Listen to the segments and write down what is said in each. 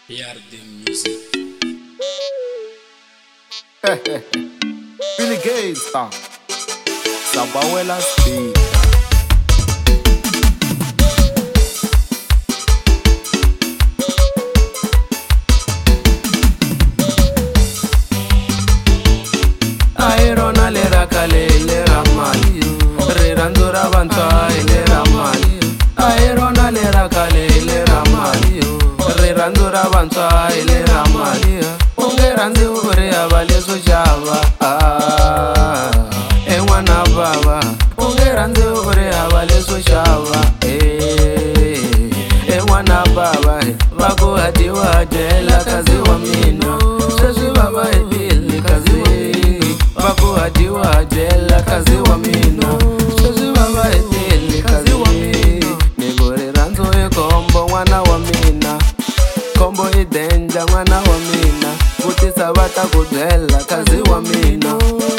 PRD Music. Billy Gates, Sababuela Speed. Airona lera kale lera mali Rirandura bantwa lera mali Airona lera kale lera mali Rirandura bantwa lera mali Ungeranzi uri abalezo java Enwana baba Ungeranzi uri abalezo java Enwana baba Vaku hati wajela kazi wa mino Shashi baba edili kazi Vaku hati wajela kazi wa mino Shashi baba edili kazi wa mino Nigore ranzo kombo mwana wa mina Kombo idenja mwana wa mina Kuti sabata kudela kazi wa mino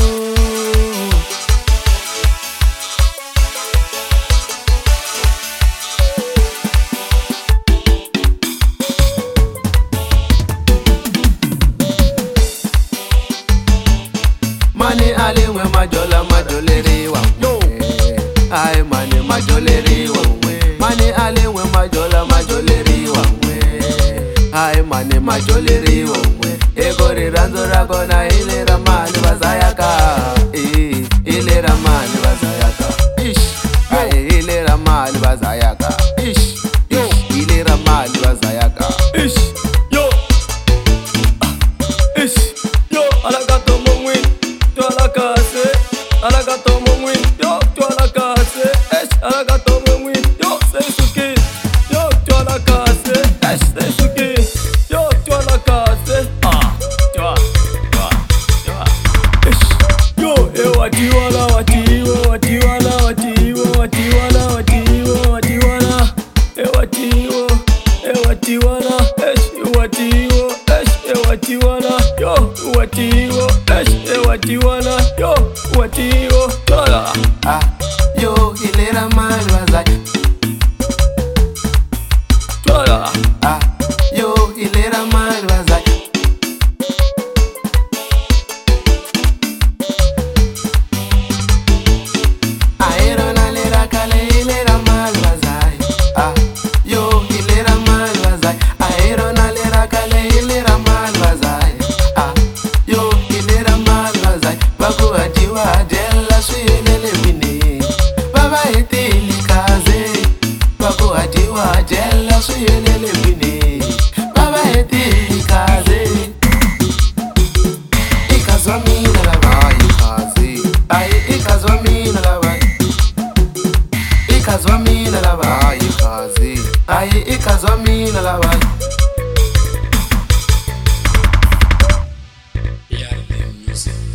Mani aliwe majola majoleriwa Ay mani majoleriwa Mani aliwe majola majoleriwa Ay mani majoleriwa Egori ranzo rako na ile ramani bazayaka Ile ramani bazayaka Ay ile ramani bazayaka Ile ramani bazayaka Yo, alagato mongwin, tu alakase, alagato mongwin, yo, tu alakase, alagato mongwin, yo, seisuke, yo, tu alakase, seisuke, yo, tu alakase, yo, watiwala, watiwa, watiwala, watiwa, watiwala, watiwa, watiwala, watiwa, watiwala, watiwa, watiwala, yo, watiwa, watiwala, yo, watiwa, tala. Yo ile ramani bazayaka Tala. Yo ile ramani bazayaka Airona lera kale ile ramani bazayaka Yo ile ramani bazayaka Airona lera kale ile ramani bazayaka Yo ile ramani bazayaka Vaku hati wajela swilele wini Baba etili kaze Vaku hati wajela swilele wini Baba etili kaze Ikazwa mina la bai kaze Ay ikazwa mina la bai Ikazwa mina la bai kaze Ay ikazwa mina la bai PRD Music.